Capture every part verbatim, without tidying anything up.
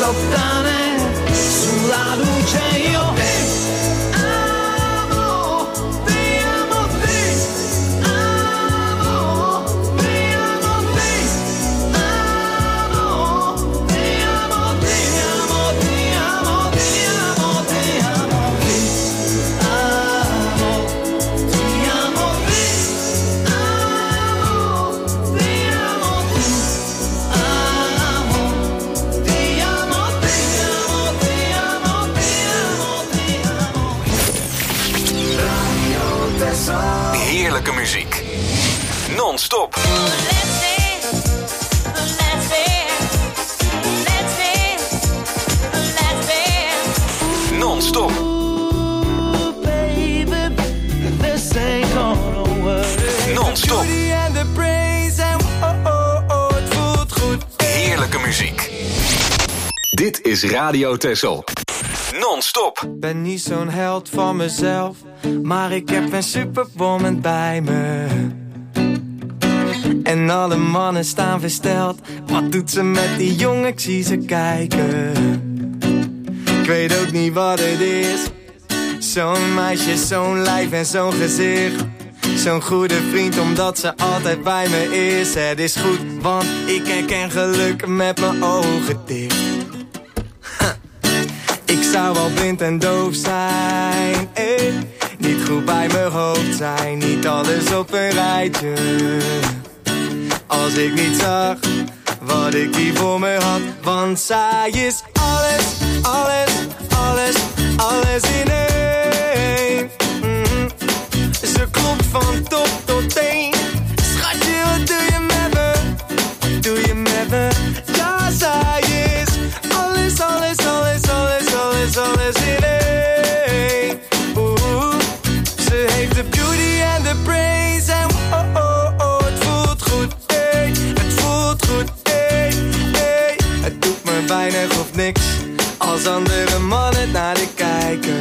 lontane sulla luce io ti amo, ti amo, ti amo, ti amo, ti amo, ti amo, ti amo, ti amo, ti amo, ti amo, ti amo, ti amo, ti Heerlijke muziek. Non-stop. Non-stop. Non-stop. Heerlijke muziek. Dit is Radio Texel. Non-stop. Ben niet zo'n held van mezelf, maar ik heb een superwoman bij me. En alle mannen staan versteld. Wat doet ze met die jongen? Ik zie ze kijken. Ik weet ook niet wat het is. Zo'n meisje, zo'n lijf en zo'n gezicht. Zo'n goede vriend omdat ze altijd bij me is. Het is goed, want ik herken geluk met mijn ogen dicht. Ik zou wel blind en doof zijn, eh. Niet goed bij mijn hoofd zijn, niet alles op een rijtje. Als ik niet zag wat ik hier voor me had. Want zij is alles, alles, alles, alles in één. Mm-hmm. Ze klopt van top tot teen. Schatje, wat doe je met me? Wat doe je met me? Ja, zij is alles, alles, alles, alles, alles, alles in één. Oeh, ze heeft de beauty en de brains. En oh, oh, oh, het voelt goed, ey. Het voelt goed, ey, ey. Het doet me weinig of niks als andere mannen naar de kijken.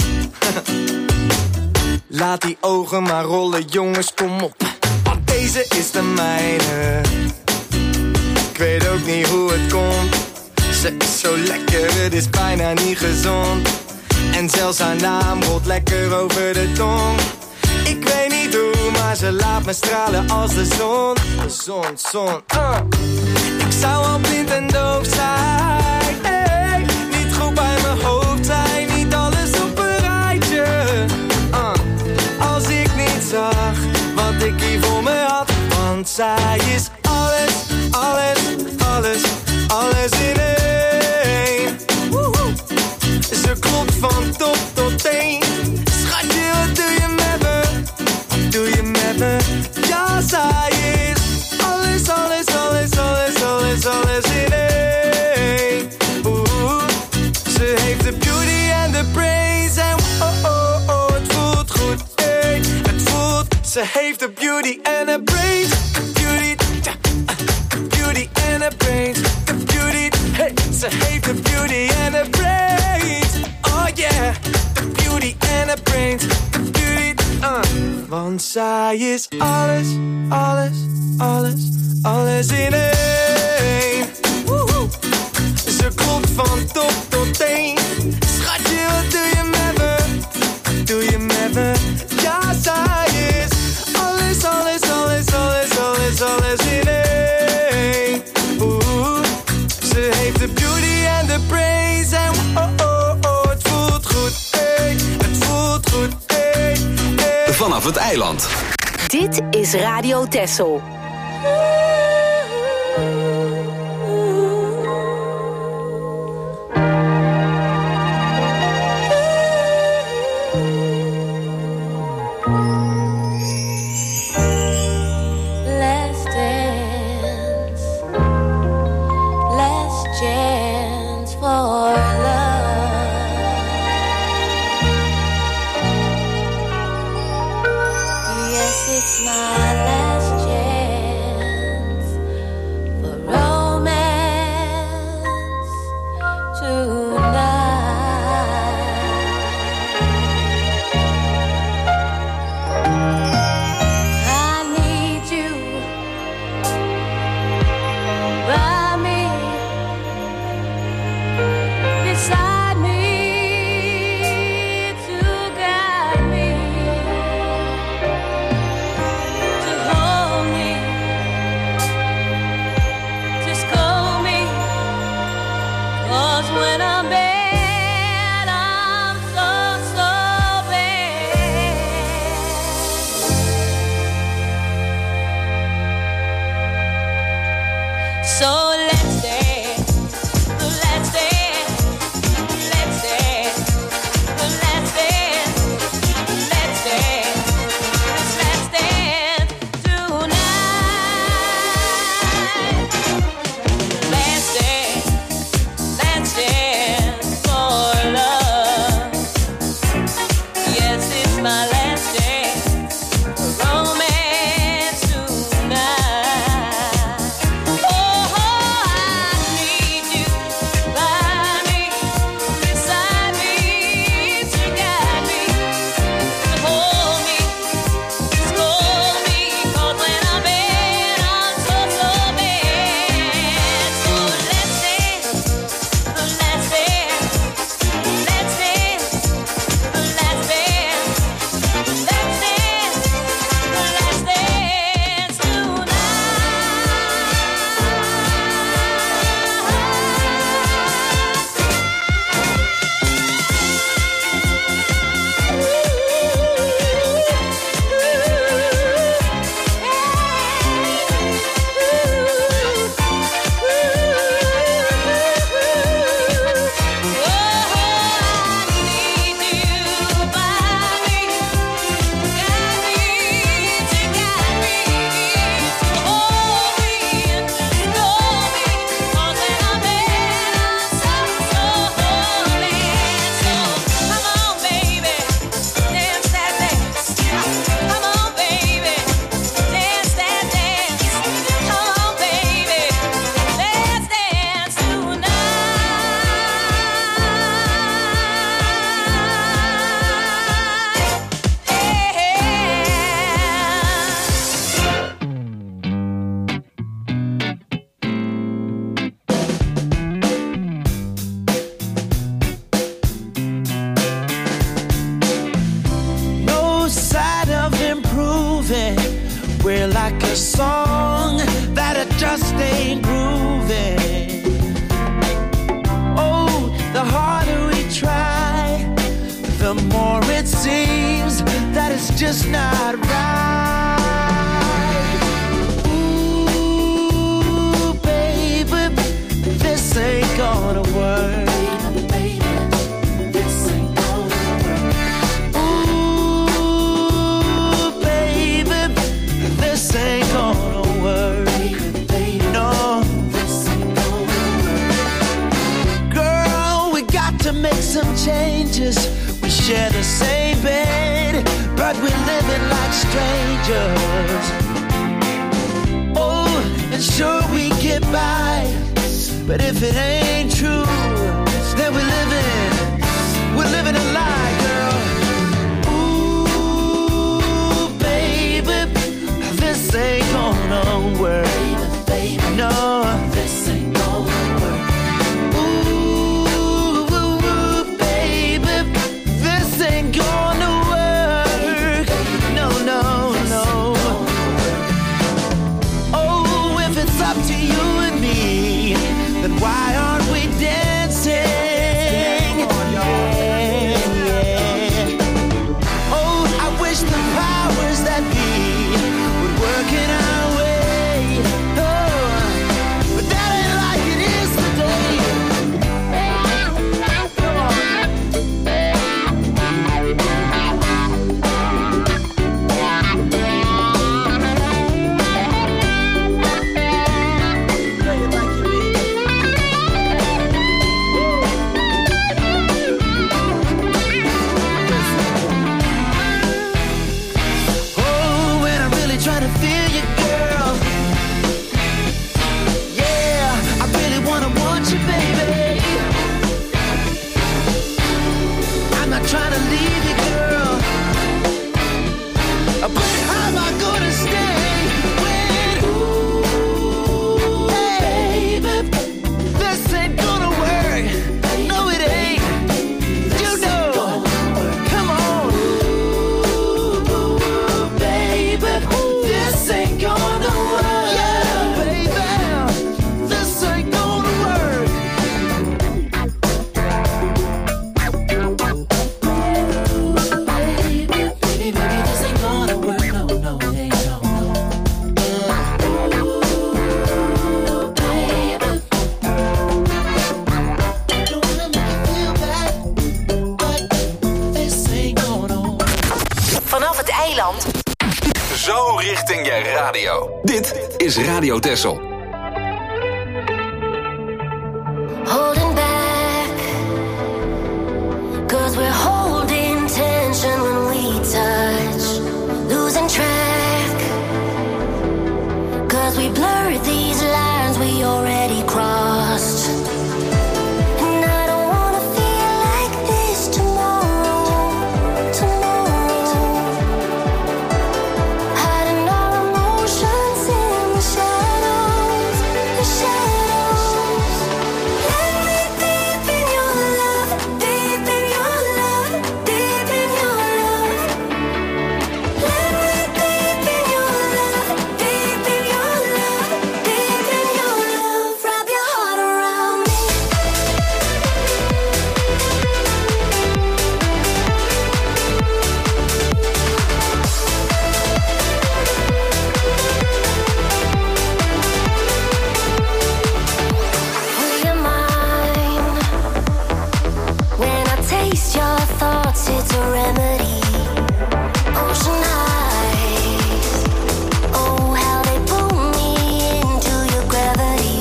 Laat die ogen maar rollen, jongens, kom op. Want deze is de mijne. Ik weet ook niet hoe het komt. Ze is zo lekker, het is bijna niet gezond. En zelfs haar naam rolt lekker over de tong. Ik weet niet hoe, maar ze laat me stralen als de zon. De zon, zon, uh. Ik zou al blind en doof zijn, hey. Niet goed bij mijn hoofd zijn, niet alles op een rijtje, uh. Als ik niet zag wat ik hier voor me had. Want zij is alles, alles, alles, alles in één. Woehoe. Ze klopt van top tot teen. Schatje, wat doe je met me? Wat doe je met me? Ja, zij is alles, alles, alles, alles, alles, alles in één. Oeh, ze heeft de beauty en de brains. En oh, oh, oh, het voelt goed, ey. Het voelt, ze heeft de beauty en de brains. Beauty, ja, beauty en de brains. De beauty, hey, ze heeft de beauty en de brains. Oh yeah, the beauty and the brains, the beauty, uh. Want zij is alles, alles, alles, alles in één. Woehoe. Ze klopt van top tot teen. Schatje, wat doe je met me? Wat doe je met me? Ja, zij is alles, alles, alles, alles, alles, alles in één. Oeh, ze heeft de beauty en de brains. En oh, oh, oh, het voelt goed, ey. Het voelt goed, ey, ey. Vanaf het eiland. Dit is Radio Texel. zo richting je radio. Dit is Radio Texel. Holding back, 'cause we're holding tension when we touch, losing track, 'cause we blurred these lines we already crossed. And I don't wanna feel like this tomorrow, tomorrow. Hiding our emotions in the shadows, the shadows. Let me deep in your love, deep in your love, deep in your love. Let me deep in your love, deep in your love, deep in your love. Wrap your heart around me. Will you mind when I taste your thoughts? It's a remedy. Ocean eyes, oh how they pull me into your gravity.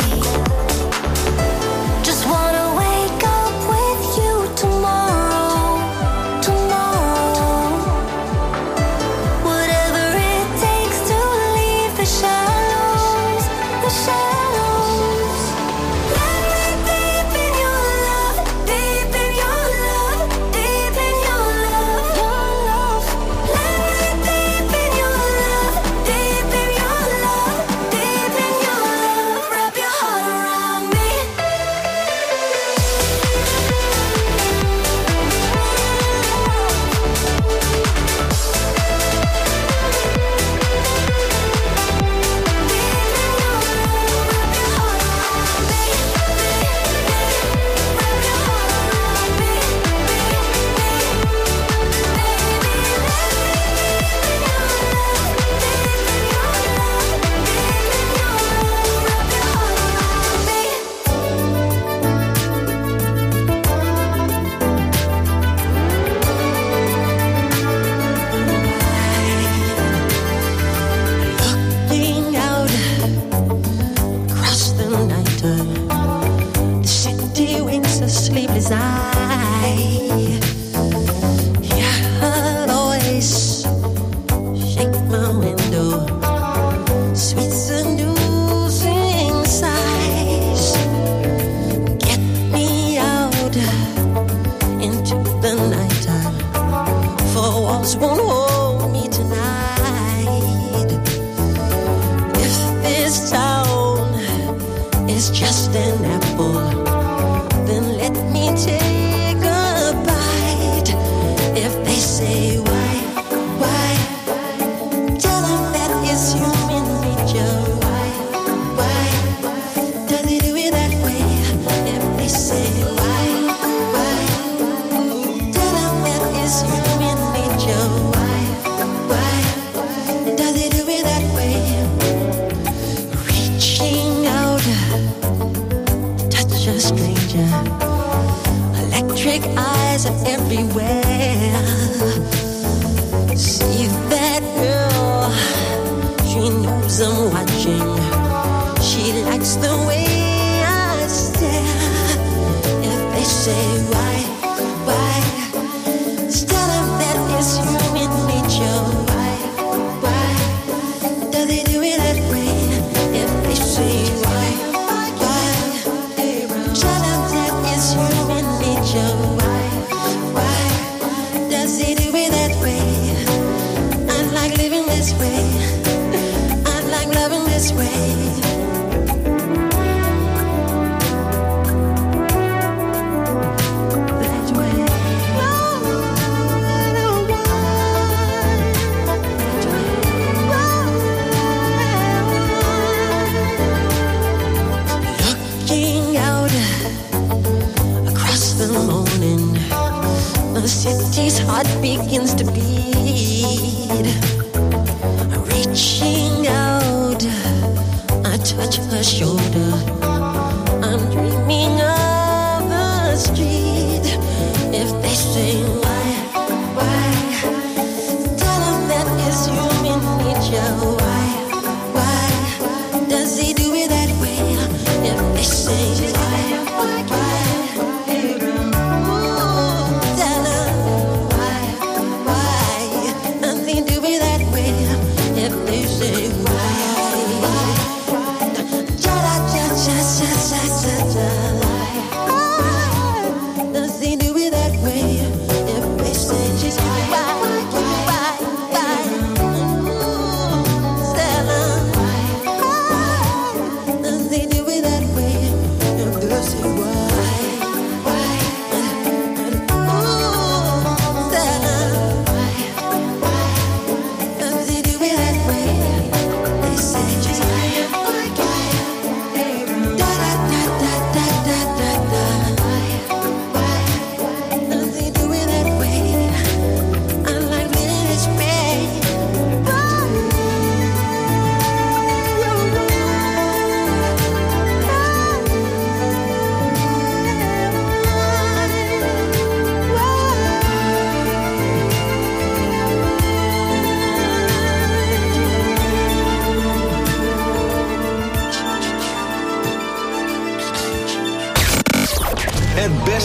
Just wanna wake up with you tomorrow, tomorrow. Whatever it takes to leave the shadows, the shadows. Let me deep in your love, deep in your love, deep in your love, your love. Let me deep in your love, deep in your love, deep in your love. Wrap your heart around me. Looking out across the night, the city winks a sleepless eye. Yeah, I'll always shake my window, sweet seducing sighs. Get me out into the nighttime, for walls won't hold me tonight. If this town is just an apple, then let me take a bite. If they say why, why, tell them that it's human nature. Why, why, does he do it that way? If they say why, why, tell them that it's human nature. Why, why, does he do it that way? Reaching out, touch a stranger. Electric eyes are everywhere. See that girl, she knows I'm watching. She likes the way I stare. If they say why, why, tell them that it's human nature. Why, why, does he do it that way? If they say why, why, tell them that it's human nature. Why, why, does he do it that way? I like living this way. I like loving this way. That way. Looking out across the morning, the city's heart begins to beat. Reaching out, I touch her shoulder. I'm dreaming of a street. If they say why, why, tell them that it's human nature.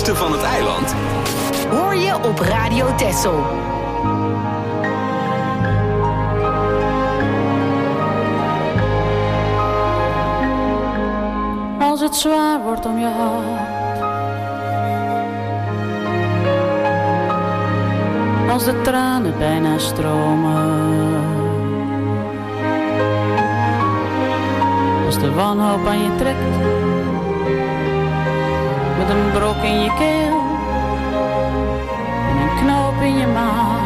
beste van het eiland hoor je op Radio Texel. Als het zwaar wordt om je hart, als de tranen bijna stromen, als de wanhoop aan je trekt, met een brok in je keel en een knoop in je maag.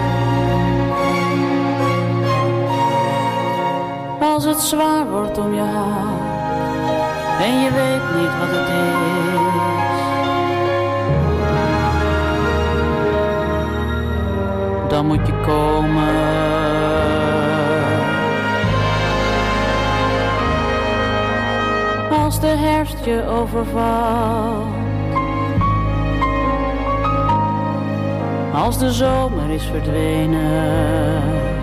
Als het zwaar wordt om je hart en je weet niet wat het is, dan moet je komen. Als de herfst je overvalt, als de zomer is verdwenen,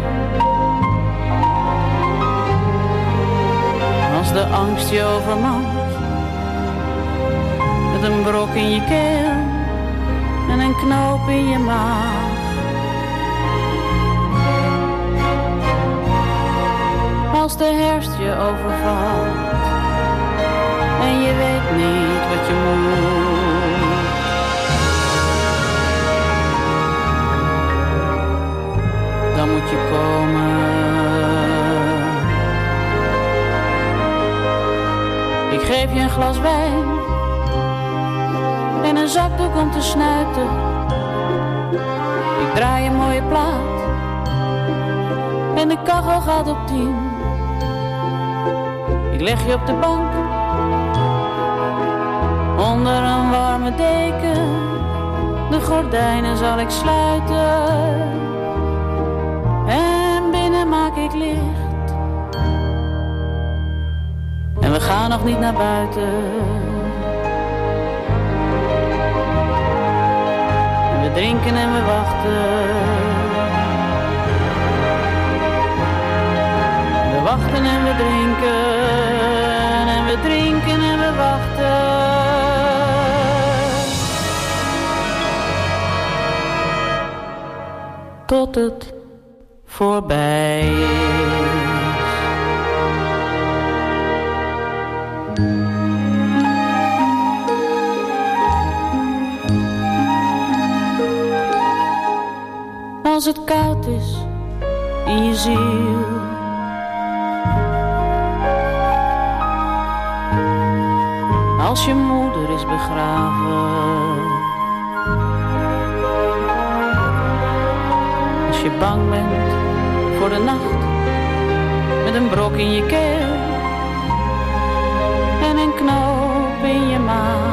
als de angst je overmand, met een brok in je keel en een knoop in je maag. Als de herfst je overvalt en je weet niet wat je moet, dan moet je komen. Ik geef je een glas wijn en een zakdoek om te snuiten. Ik draai een mooie plaat en de kachel gaat op tien. Ik leg je op de bank onder een warme deken. De gordijnen zal ik sluiten en binnen maak ik licht. En we gaan nog niet naar buiten. En we drinken en we wachten. We wachten en we drinken. En we drinken en we wachten. Tot het voorbij is. Als het koud is in je ziel, als je moeder is begraven, als je bang bent voor de nacht, met een brok in je keel en een knoop in je maag.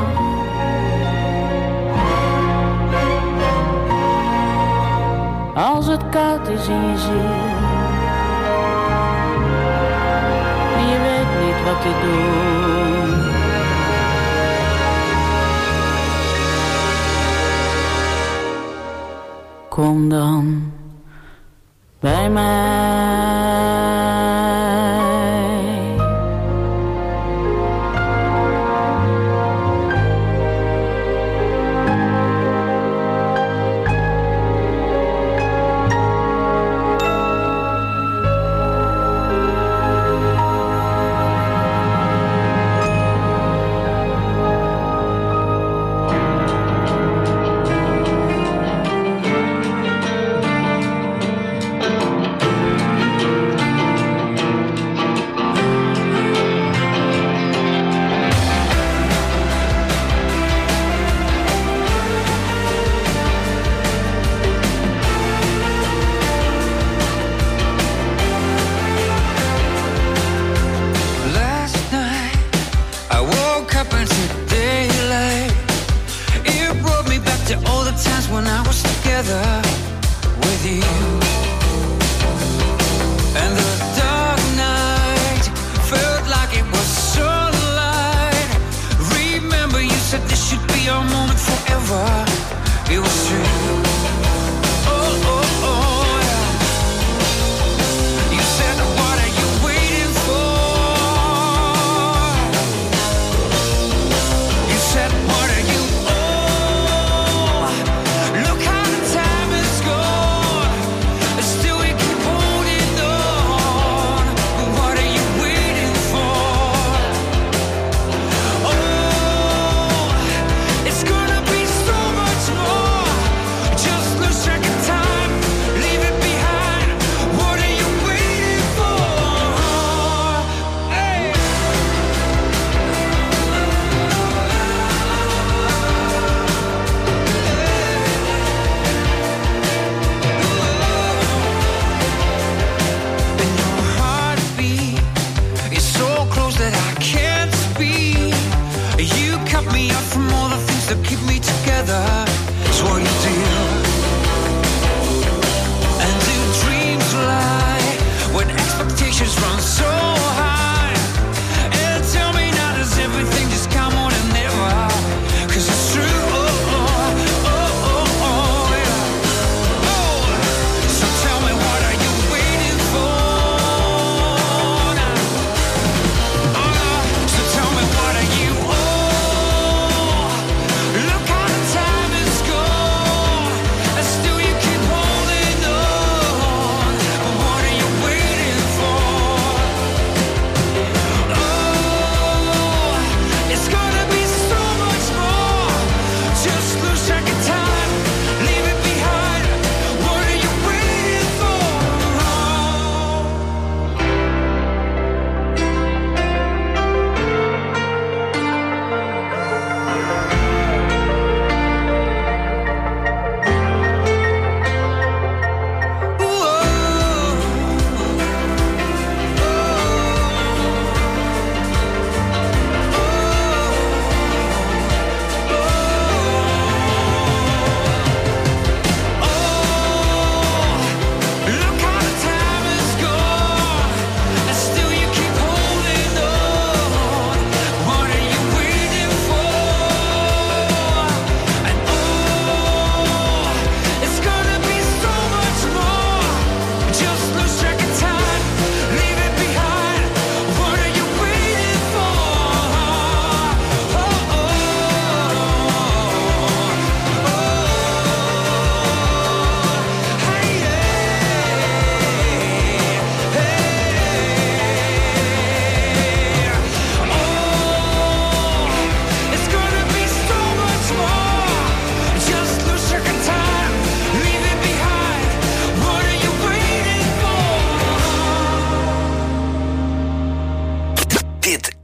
Als het koud is in je ziel en je weet niet wat te doen, kom dan bij mij. Said, what are you? Oh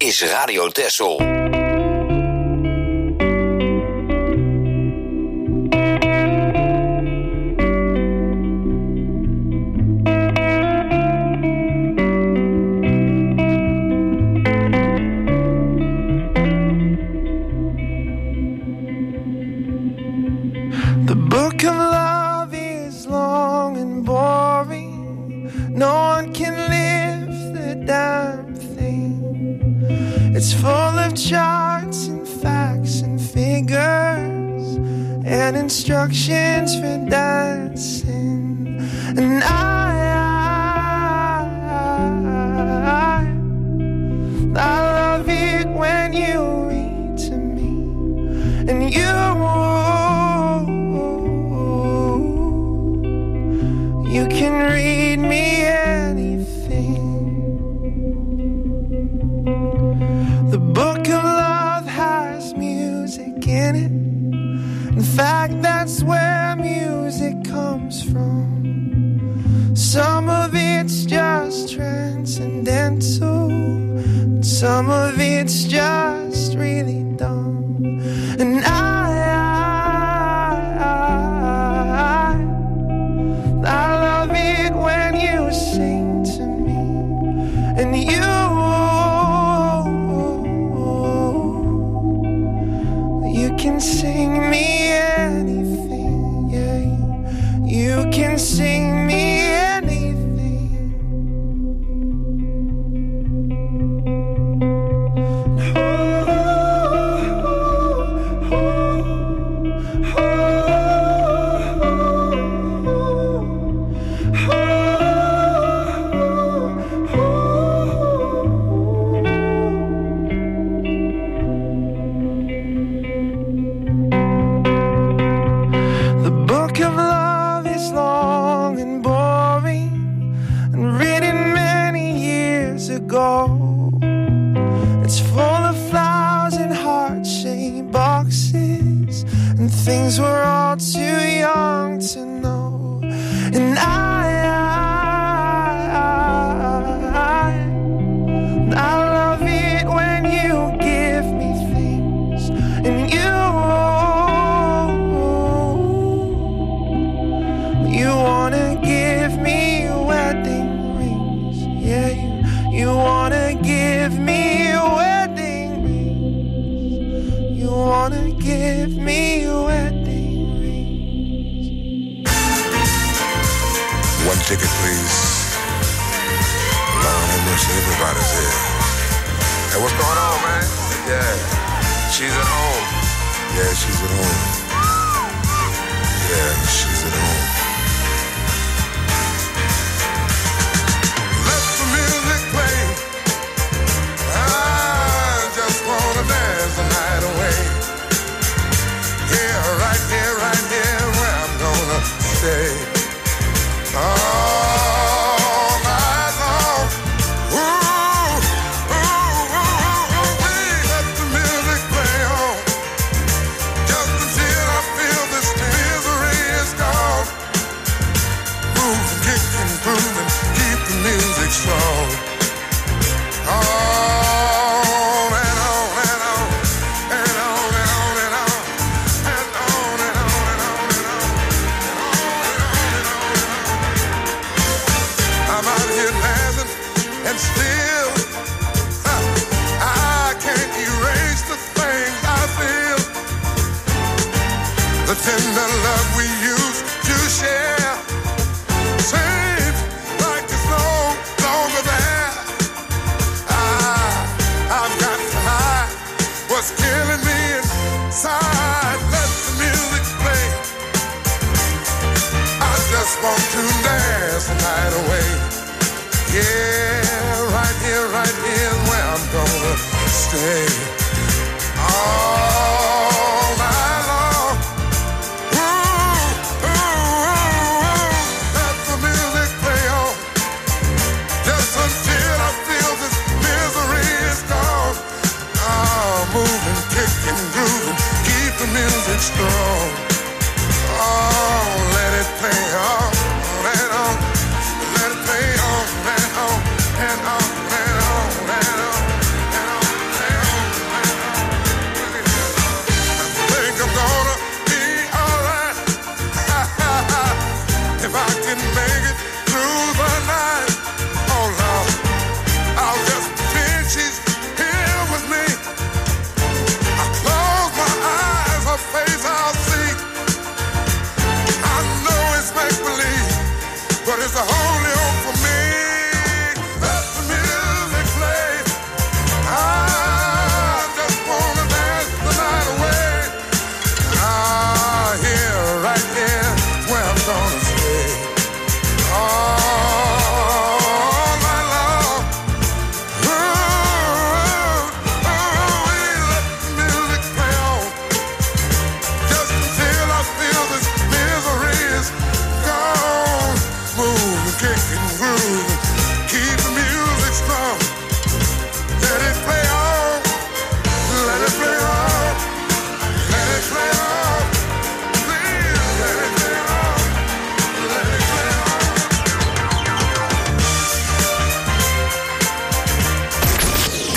is Radio Texel. The book of love is long and boring. No one can lift the damn thing. It's full of charts and facts and figures and instructions for dancing. And I, I, I, I love it when you read to me and you. You can read me anything. The book of love has music in it. In fact, that's where music comes from. Some of it's just transcendental, some of it's just really dumb. And I I love it when you sing to me, and you, you can sing me anything, yeah, you can sing me anything. It's full of flowers and heart-shaped boxes and things we're all too young to know. And I, I, I, I love it when you give me things, and you, you wanna give me wedding rings, yeah, you. You wanna give me wedding rings. You wanna give me wedding rings. One ticket, please. Lord have mercy, everybody's here. Hey, what's going on, man? Yeah, she's at home. Yeah, she's at home. Yeah, she's at home. The night away. Yeah, right here, right here, where I'm gonna stay. All night long. Ooh, ooh, ooh, ooh, ooh, let the music play on. Just until I feel this misery is gone. Move and kick and groove and keep the music strong. Oh, still, huh, I can't erase the things I feel. The tender love we used to share seems like it's no longer there. I, I've got to hide what's killing me inside. Let the music play. I just want to dance the night away. Yeah, right here, right here is where I'm gonna stay. All night long. Ooh, ooh, ooh, let the music play on. Just until I feel this misery is gone. Oh, moving, kicking, grooving, keep the music strong. Oh, let it play on, and on. Let it play on, and on, and on, and on, and on, and on.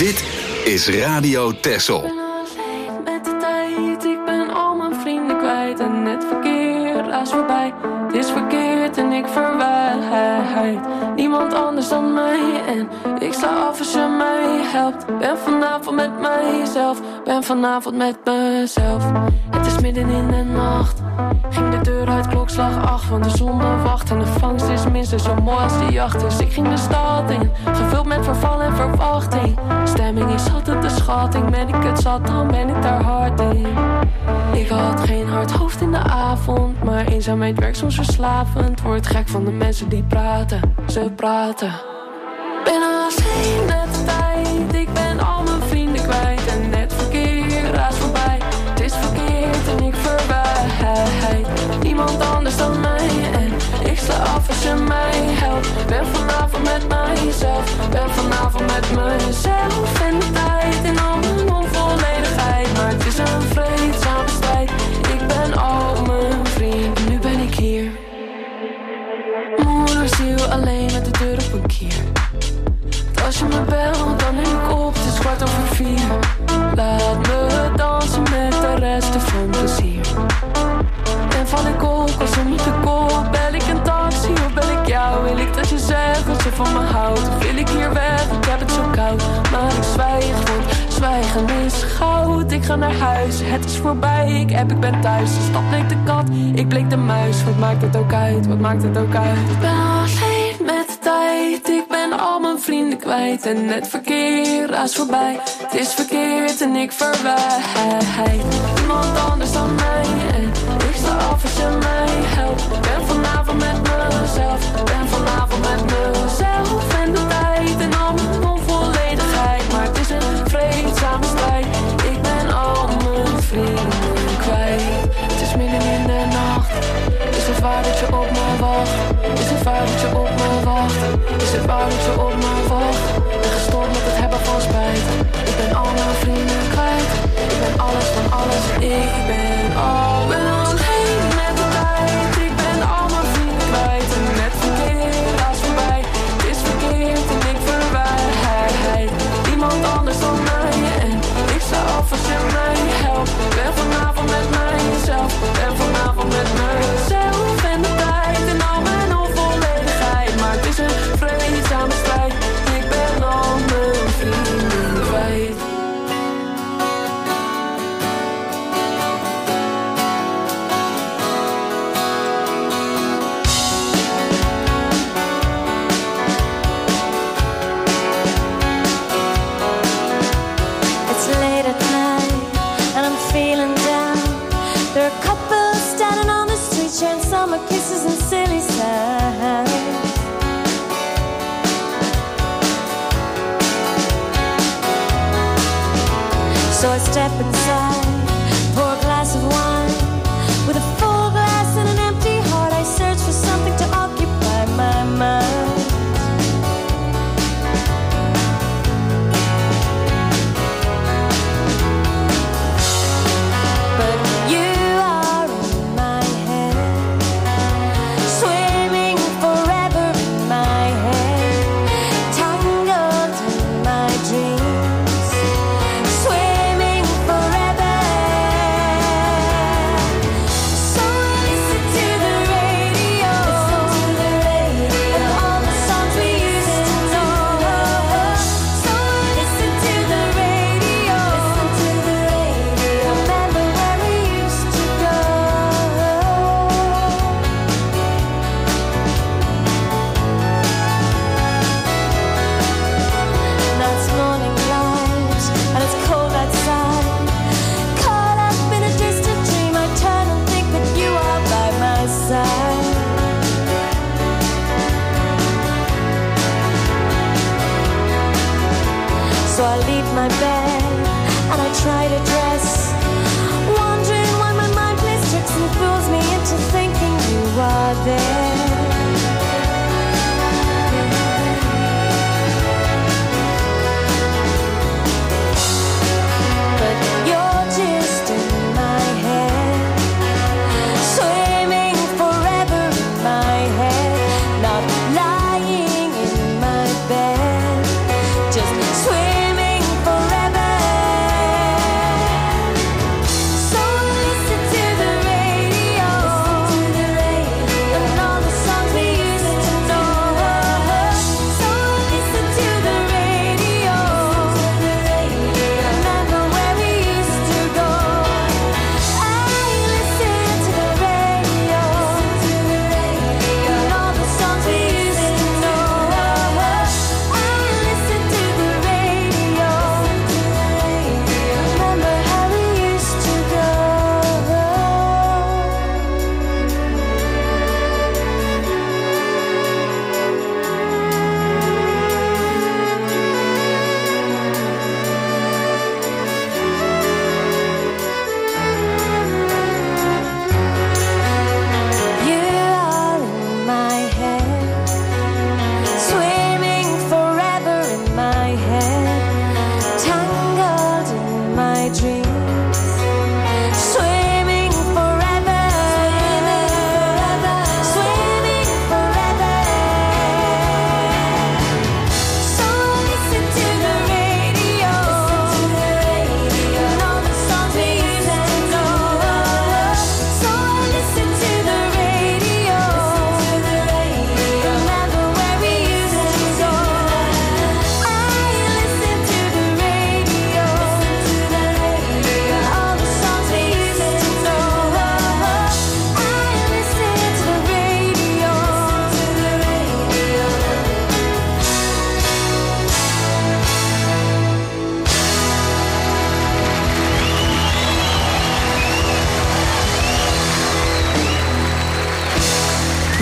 Dit is Radio Texel. Ik ben alleen met de tijd, ik ben al mijn vrienden kwijt. En het verkeer raast voorbij, het is verkeerd en ik verwijt niemand anders dan mij. En ik sta af als je mij helpt. Ben vanavond met mijzelf, ben vanavond met mezelf. Het is midden in de nacht, ging de deur uit klokslag acht. Want de zon wacht en de vangst is minstens zo mooi als de jacht. Dus ik ging de stad in, gevuld met verval en verwachting. Stemming is altijd de schatting, ben ik het zat dan ben ik daar hard in. Ik had geen hard hoofd in de avond, maar eenzaamheid werkt soms verslavend. Word gek van de mensen die praten, ze praten. Ben alleen met de tijd, ik ben al mijn vrienden kwijt. En het verkeer raast voorbij, het is verkeerd en ik verwijt niemand anders dan mij. En ik sta af als je mij helpt. Ben vanavond met mijzelf, ben vanavond met mezelf. En de tijd in al mijn onvolledigheid, maar het is een vreedzame strijd. Ik ben al mijn vrienden, nu ben ik hier. Moederziel alleen met de deur op een kier. Als je me belt, dan neem ik op, het is kwart over vier. Laat me dansen met de resten van plezier. En val ik op, als er niet te kop, bel ik een taxi of bel ik jou. Wil ik dat je zegt dat je van me houdt, of wil ik hier weg, ik heb het zo koud. Maar ik zwijg, want zwijgen is goud. Ik ga naar huis, het is voorbij, ik heb, ik ben thuis. De stad bleek de kat, ik bleek de muis. Wat maakt het ook uit, wat maakt het ook uit? Ik ben alleen met de tijd, ik ben al mijn vrienden kwijt. En het verkeer raast voorbij, het is verkeerd en ik verwijt niemand anders dan mij. En ik sta af als je mij helpt. Ben vanavond met mezelf, ben vanavond met mezelf. En de tijd en al mijn onvolledigheid, maar het is een vreedzame strijd. Ik ben al mijn vrienden kwijt. Het is midden in de nacht, is het waar dat je op me wacht? Is het waar dat je op me wacht? Is het waar dat je op me wacht? Ben gestopt met het hebben van spijt. Ik ben al mijn vrienden kwijt. Ik ben alles van alles, ik ben al ben alleen met de tijd. Ik ben al mijn vrienden kwijt. En het verkeer raast voorbij, het is verkeerd en ik verwijt niemand anders dan mij. En ik sta af als je mij helpt. Ben vanavond met mijzelf, ben vanavond met mezelf. En de tijd en al mijn onvolledigheid, maar het is een vreedzame strijd. Ik ben al mijn vrienden kwijt. It's late at night and I'm feeling down. There are couples standing on the street sharing summer kisses and silly signs. So I step inside, pour a glass of wine. With a full glass and an empty heart, I search for something to occupy my mind. But you are in my head, swimming forever in my head, tangled in my dreams, swimming forever. So listen to the radio, listen to the radio, and all the songs we used to know. So listen to the radio, listen to the radio, remember where we used to go. Now it's morning light and it's cold outside. Caught up in a distant dream, I turn and think that you are by my side. So I leave my bed and I try to dress, wondering why my mind plays tricks and fools me into thinking you are there. But you're just in my head, swimming forever in my head, not lying in my bed, just swimming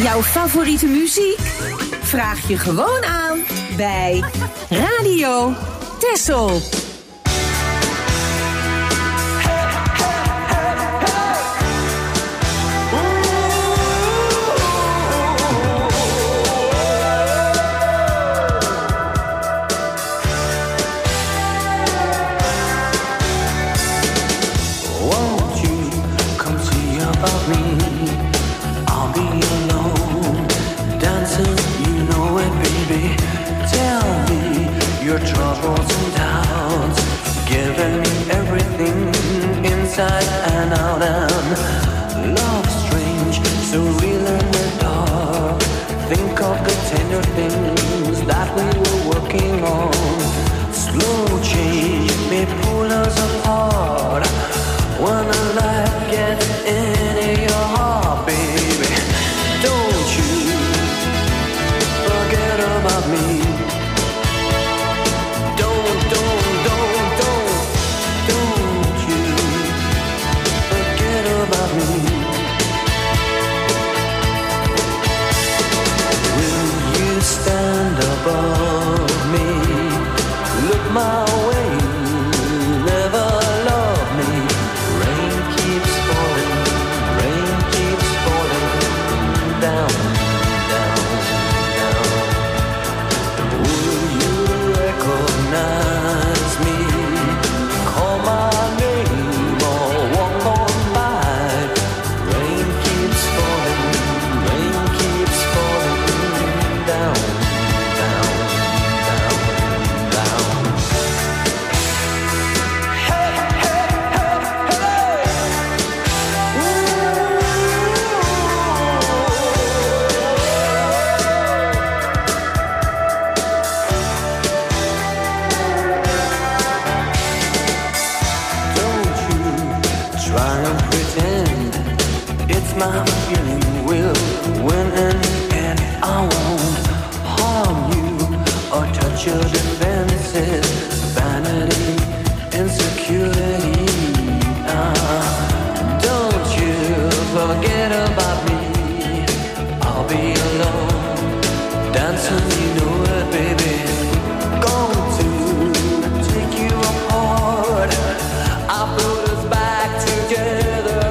Jouw favoriete muziek? Vraag je gewoon aan bij Radio Texel. Your troubles and doubts, giving me everything inside and out, and love strange, so real in the dark. Think of the tender things that we were working on. Slow change may pull us apart when the light gets into your heart, baby. Don't you forget about me. Above me, look my way, never love me. Rain keeps falling, rain keeps falling down, down, down. Will you recognize me? Call my name or walk on by. Rain keeps falling, rain keeps falling down. My feeling will win in the end. I won't harm you or touch your defenses. Vanity, insecurity. Uh, don't you forget about me. I'll be alone, dancing, you know it, baby. Going to take you apart. I put us back together.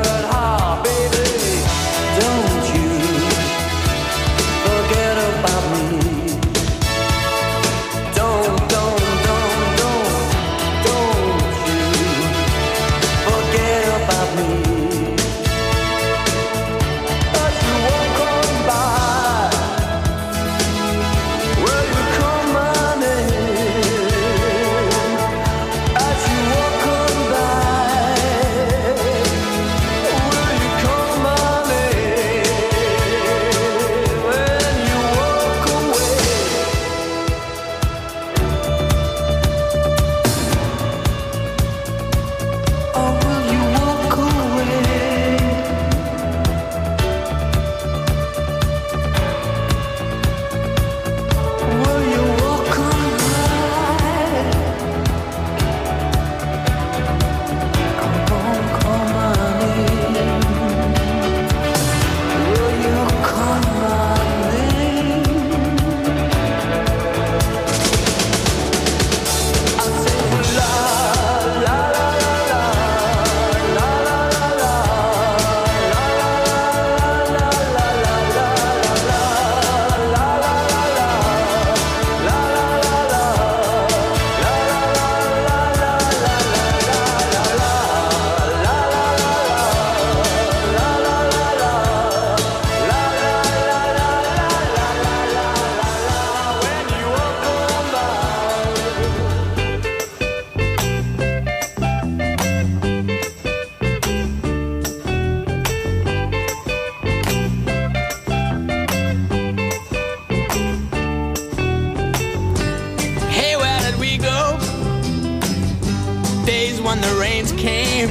When the rains came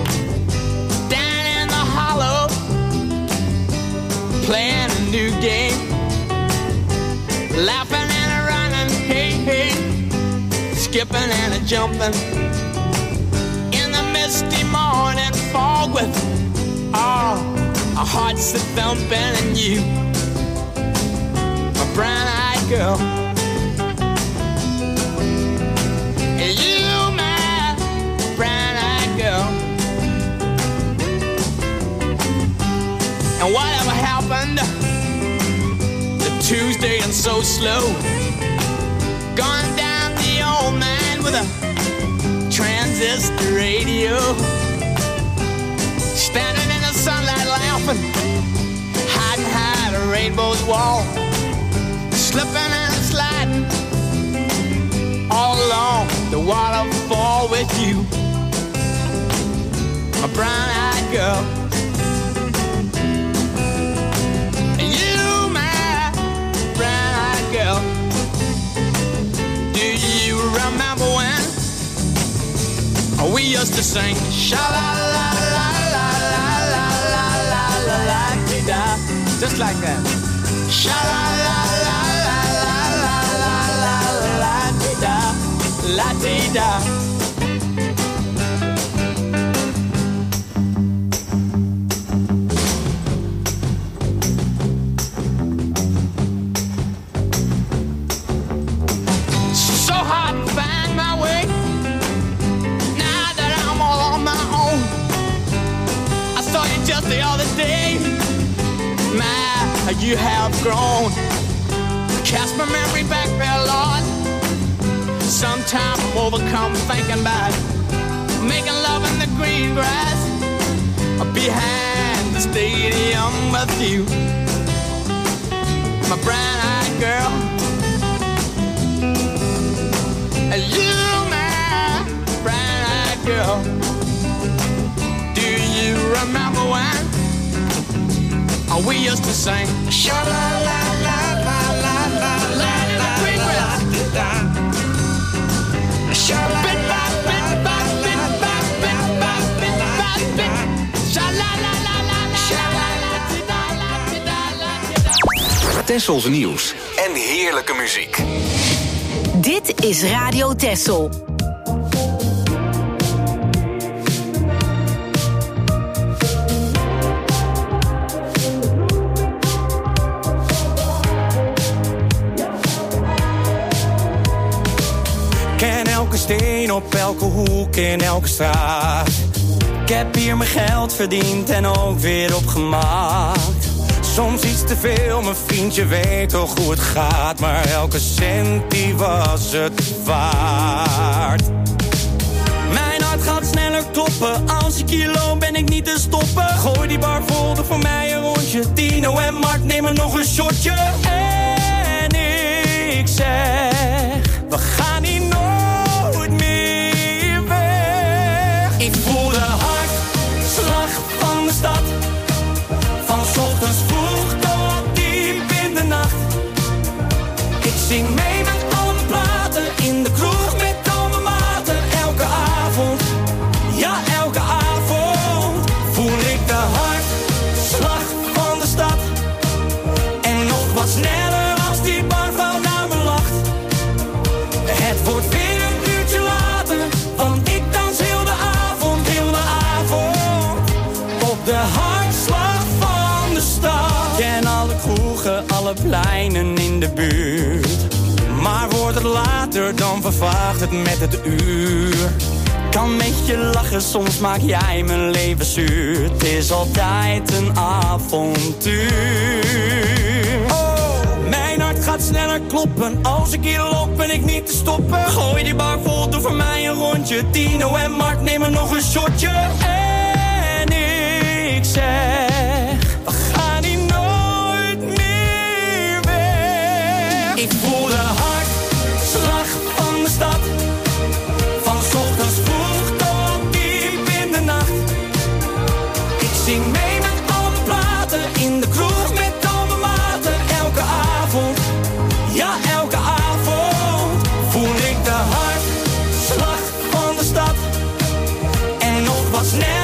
down in the hollow, playing a new game, laughing and a running, hey, hey, skipping and a jumping in the misty morning fog with all our hearts a thumping, and you brown-eyed girl. You, my brown-eyed girl. And whatever happened to Tuesday and so slow? Gone down the old man with a transistor radio. Standing in the sunlight laughing, hiding behind a rainbow's wall. Slipping and sliding all along the waterfall with you, my brown-eyed girl. You, my brown-eyed girl. Do you remember when we used to sing sha-la-la-la-la-la-la-la-la-la-la-la-la-la-la-la, just like that? Sha-la-la-la-la-la-la-la-la-la-la-la-la-la. So hard to find my way now that I'm all on my own. I saw you just the other day. My, you have grown. Cast my memory back there, Lord. Sometimes I'm overcome thinking about making love in the green grass behind the stadium with you, my brown-eyed girl. You, my brown-eyed girl. Do you remember when we used to sing sha-la-la-la-la-la-la-la-la in the green grass? Tessels nieuws en heerlijke muziek. Dit is Radio Tessel. Ken elke steen op elke hoek in elke straat. Ik heb hier mijn geld verdiend en ook weer opgemaakt. Soms iets te veel, mijn vriendje weet toch hoe het gaat. Maar elke cent die was het waard. Mijn hart gaat sneller kloppen. Als ik hier loop ben ik niet te stoppen. Gooi die bar vol, doe voor mij een rondje. Tino en Mark nemen nog een shotje. En ik zeg, we gaan hier nooit meer weg. Ik voel de hartslag van de stad. Van 's ochtends vroeg tot diep in de nacht. Ik zing mee met alle platen. In de kroeg met al mijn maten. Elke avond, ja elke avond. Voel ik de hartslag van de stad. En nog wat sneller als die barvrouw naar me lacht. Het wordt weer een uurtje later. Want ik dans heel de avond, heel de avond. Op de hartslag van de stad. Ken alle kroegen, alle pleinen in de buurt. Maar wordt het later, dan vervaagt het met het uur. Kan met je lachen, soms maak jij mijn leven zuur. Het is altijd een avontuur. Oh, mijn hart gaat sneller kloppen. Als ik hier loop ben ik niet te stoppen. Gooi die bar vol, doe voor mij een rondje. Tino en Mark nemen nog een shotje. En ik zeg, we gaan hier nooit meer weg. Ik voel de hartslag van de stad. Van 's ochtends vroeg tot diep in de nacht. Ik zing mee met al mijn platen. In de kroeg met al mijn maten. Elke avond, ja elke avond. Voel ik de hartslag van de stad. En nog wat sneller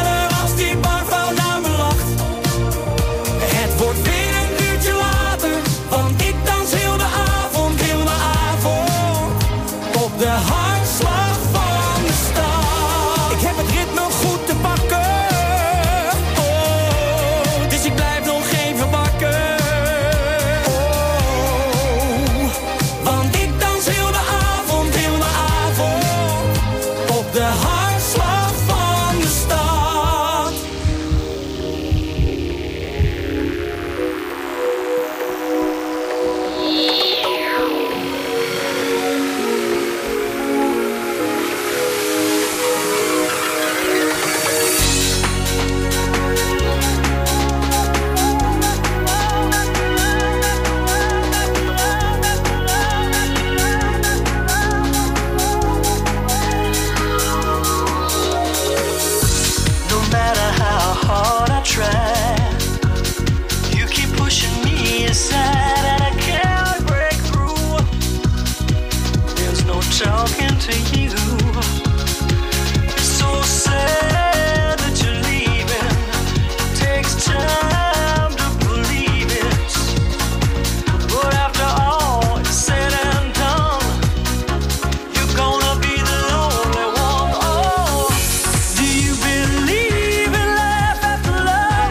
talking to you. It's so sad that you're leaving. It takes time to believe it. But after all is said and done, you're gonna be the lonely one. Oh, do you believe in life after love?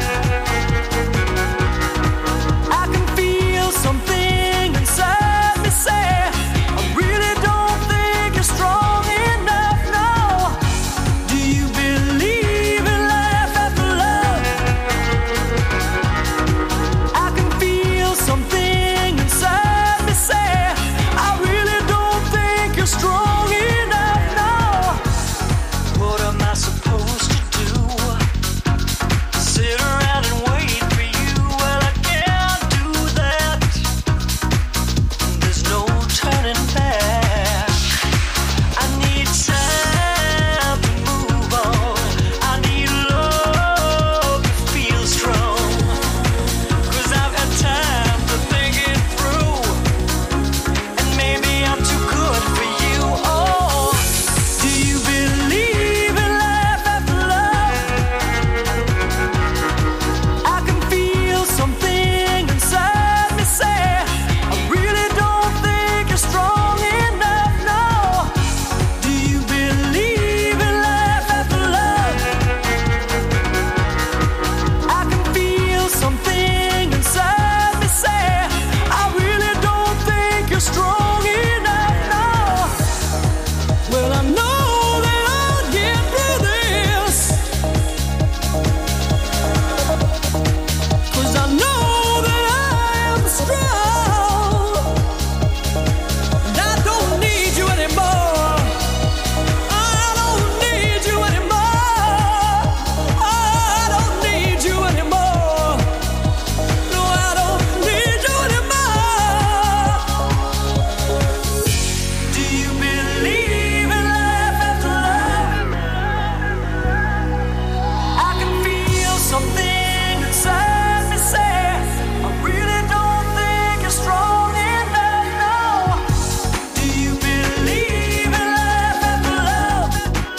I can feel something inside me say, I really don't think you're strong enough. No, do you believe in life after love? I can feel something inside me say, I really don't think you're strong enough. No, what am I supposed to do? Sit around and wait for you? Well, I can't do that. There's no turning back. I need time to move on. I need love to feel strong. Cause I've had time to think it through. And maybe I'm too good for you. Oh, do you believe in life after love? I can feel something inside me say, I really don't think you're strong enough. No, do you believe in life after love? I can feel something inside me say, I really don't think you're strong enough. No, well, I know that I'll get through this. Cause I know that I am strong. And I don't need you anymore. I don't need you anymore. I don't need you anymore. No, I don't need you anymore. Do you believe in life after love? I can feel something inside me say, I really don't think you're strong enough. No, do you believe in life after love?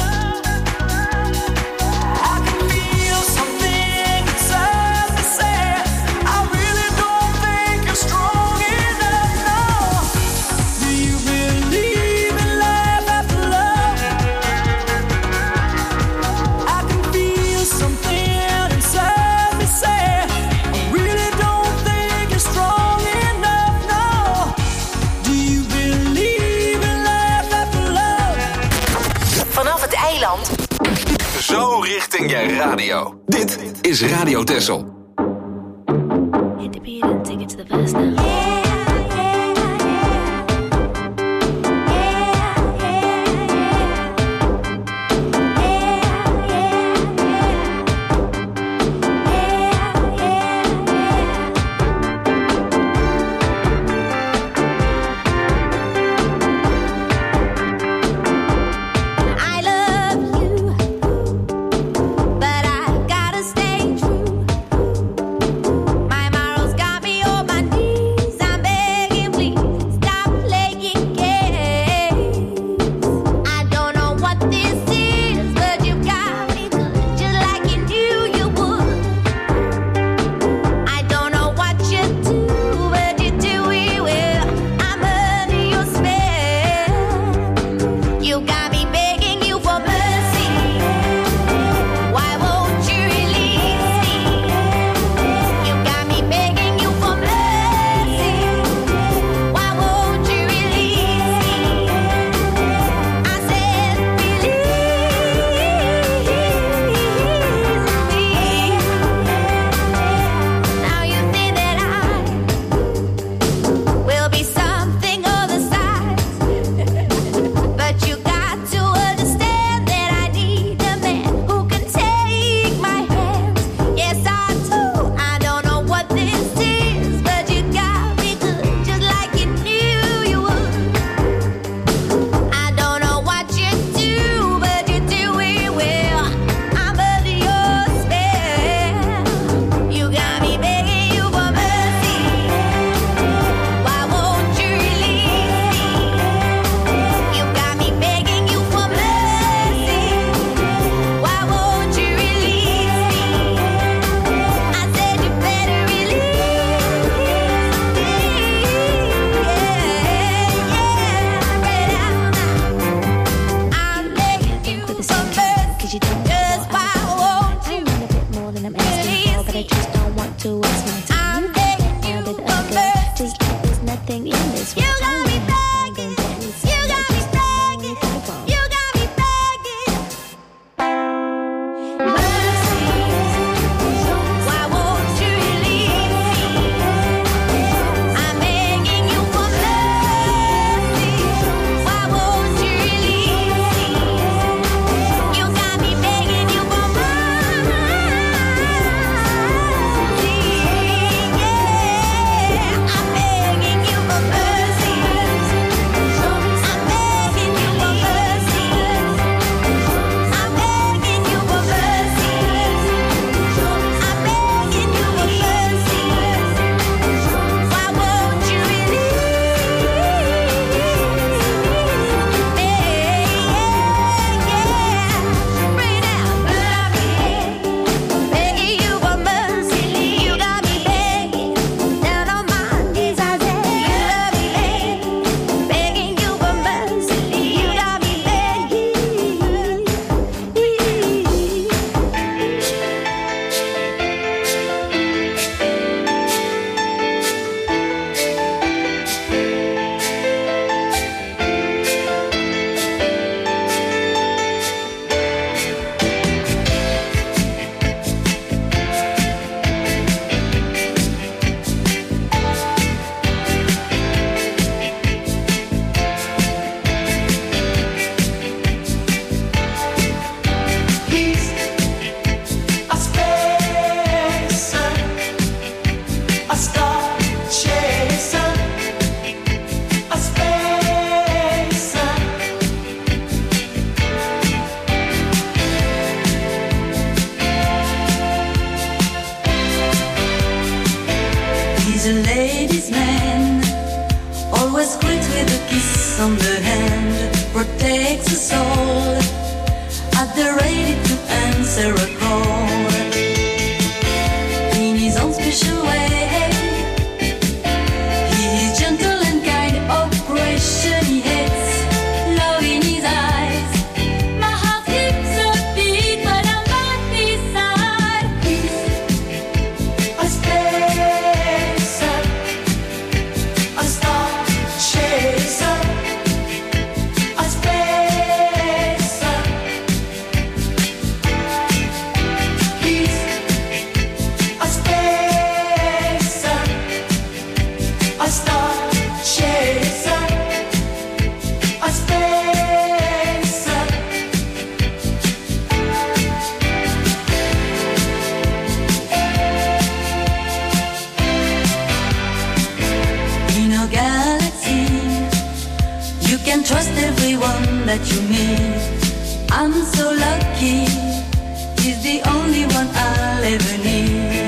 I can feel something inside me say, I really don't think you're strong enough. No, do you believe in life after love? I can feel something inside me say, I really don't think you're strong enough. No, do you believe in life after love? Vanaf het eiland. Zo richting je radio. Dit is Radio Texel. Hit the beat and take it to the verse now. I love you, but I gotta stay true. My morals got me on my knees. protects us all. At the ready to answer a call. In his own special way, he is gentle and kind. Oppression he hates, love in his eyes. My heart skips a beat when I'm not beside. He's a spacer, a star chaser, a spacer. He's a spacer, a star chaser, a spacer. In a galaxy, you can trust everyone that you meet. I'm so lucky, he's the only one I'll ever need.